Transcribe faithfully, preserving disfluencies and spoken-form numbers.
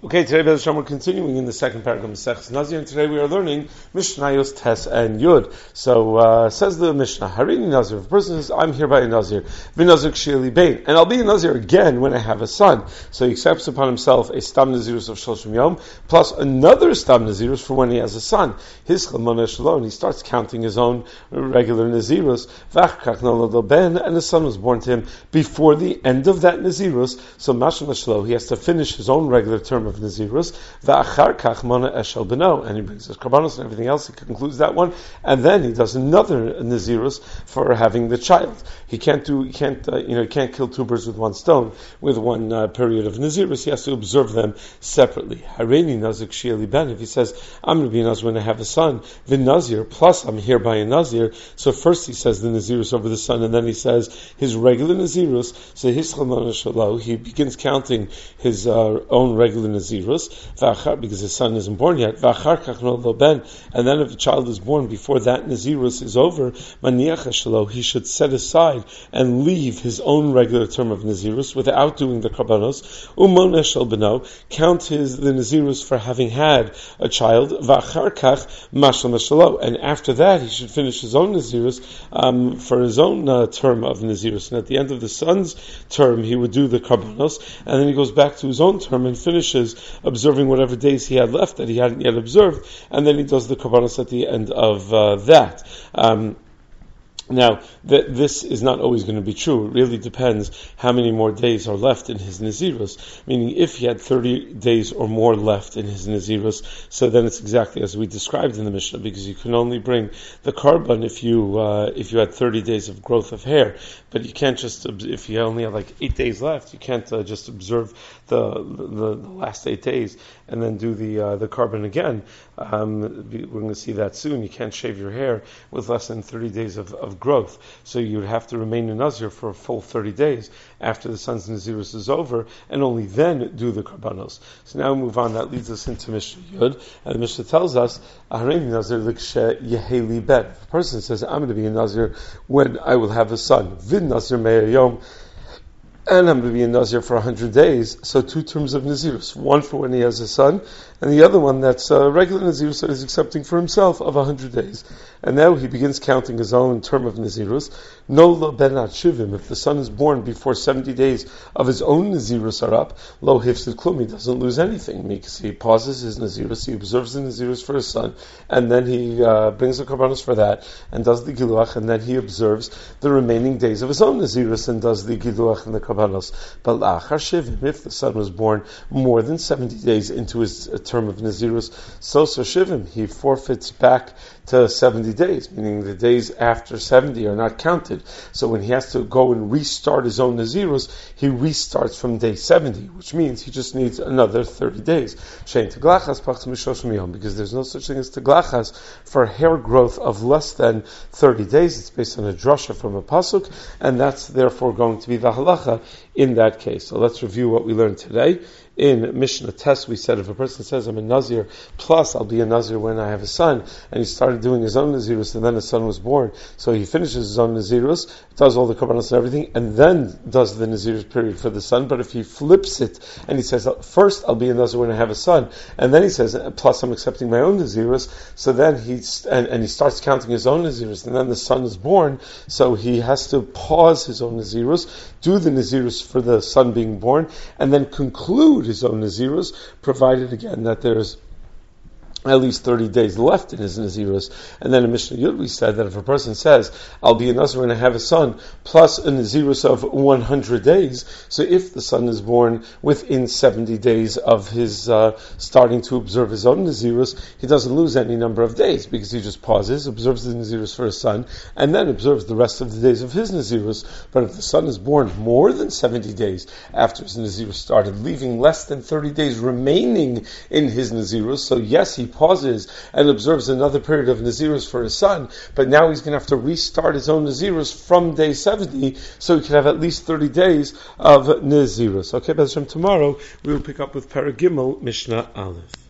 Okay, today Bez Hashem, we're continuing in the second paragraph of Maseches Nazir, and today we are learning Mishnayos Tes and Yud. So uh, says the Mishnah, Harini Nazir. If a person says, "I'm here by a Nazir, v'Nazir k'shili bein," and I'll be a Nazir again when I have a son. So he accepts upon himself a Stam Nazirus of Shloshim Yom plus another Stam Nazirus for when he has a son. His Chalmona Shalom, and he starts counting his own regular Nazirus. V'achkach nolad ben, and the son was born to him before the end of that Nazirus. So Mashal Shalom, he has to finish his own regular term of Nazirus, va'achar kach mana eshel beno, and he brings his karbanos and everything else. He concludes that one, and then he does another Nazirus for having the child. He can't do, he can't, uh, you know, he can't kill two birds with one stone with one uh, period of Nazirus. He has to observe them separately. Hareini nazik shieli ben. If he says, "I'm going to be a Nazir when I have a son," the Nazir plus I'm here by a Nazir. So first he says the Nazirus over the son, and then he says his regular Nazirus. So his chalmana shalo, he begins counting his uh, own regular Nazirus. Because his son isn't born yet, and then if the child is born before that Nazirus is over, he should set aside and leave his own regular term of Nazirus without doing the karbanos. Count his the Nazirus for having had a child, and after that he should finish his own Nazirus um, for his own uh, term of Nazirus. And at the end of the son's term, he would do the karbanos, and then he goes back to his own term and finishes observing whatever days he had left that he hadn't yet observed, and then he does the karbanos at the end of uh, that. Um, Now, th- this is not always going to be true. It really depends how many more days are left in his Nazirus. Meaning, if he had thirty days or more left in his Nazirus, so then it's exactly as we described in the Mishnah, because you can only bring the karban if you uh, if you had thirty days of growth of hair. But you can't just, if you only have like eight days left, you can't uh, just observe the, the the last eight days and then do the uh, the karban again. Um, we're going to see that soon. You can't shave your hair with less than thirty days of, of growth. So you would have to remain a Nazir for a full thirty days after the son's Nazirus is over, and only then do the karbanos. So now we move on. That leads us into Mishnah Yud, and the Mishnah tells us, Nazir Yeheli Ben. If a person says, "I'm going to be a Nazir when I will have a son," Vid Nazir Me'ayom, and I'm going to be a Nazir for one hundred days, so two terms of Nazirus, one for when he has a son, and the other one that's a regular Nazirus that he's accepting for himself of one hundred days. And now he begins counting his own term of Nazirus. No lo benat shivim, if the son is born before seventy days of his own Nazirus are up, lo hifsid klum, he doesn't lose anything, because he pauses his Nazirus, he observes the Nazirus for his son, and then he uh, brings the karbanos for that, and does the giluach, and then he observes the remaining days of his own Nazirus, and does the giluach and the karbanos. But la'achar shivim, if the son was born more than seventy days into his uh, term of Nazirus, so so shivim, he forfeits back to seventy days, meaning the days after seventy are not counted. So when he has to go and restart his own Nazirus, he restarts from day seventy, which means he just needs another thirty days. Shein teglachas pachas mishoshim yom, because there's no such thing as teglachas for hair growth of less than thirty days. It's based on a drasha from a pasuk, and that's therefore going to be the halacha in that case. So let's review what we learned today. In Mishnah Tes, we said if a person says, "I'm a Nazir, plus I'll be a Nazir when I have a son," and he started doing his own Nazirus, and then his son was born, so he finishes his own Nazirus, does all the karbanos and everything, and then does the Nazirus period for the son. But if he flips it, and he says, first I'll be a Nazir when I have a son, and then he says, plus I'm accepting my own Nazirus, so then he, and, and he starts counting his own Nazirus, and then the son is born, so he has to pause his own Nazirus, do the Nazirus for the son being born, and then conclude his own Nazirus, provided again that there's at least thirty days left in his Nazirus. And then in Mishnah Yud we said that if a person says, "I'll be a Nazir when I have a son," plus a Nazirus of one hundred days, so if the son is born within seventy days of his uh, starting to observe his own Nazirus, he doesn't lose any number of days, because he just pauses, observes the Nazirus for his son, and then observes the rest of the days of his Nazirus. But if the son is born more than seventy days after his Nazirus started, leaving less than thirty days remaining in his Nazirus, so yes, he pauses and observes another period of Nazirus for his son, but now he's going to have to restart his own Nazirus from day seventy, so he can have at least thirty days of Nazirus. Okay, Bez Hashem, tomorrow we will pick up with Parag Gimel, Mishnah Aleph.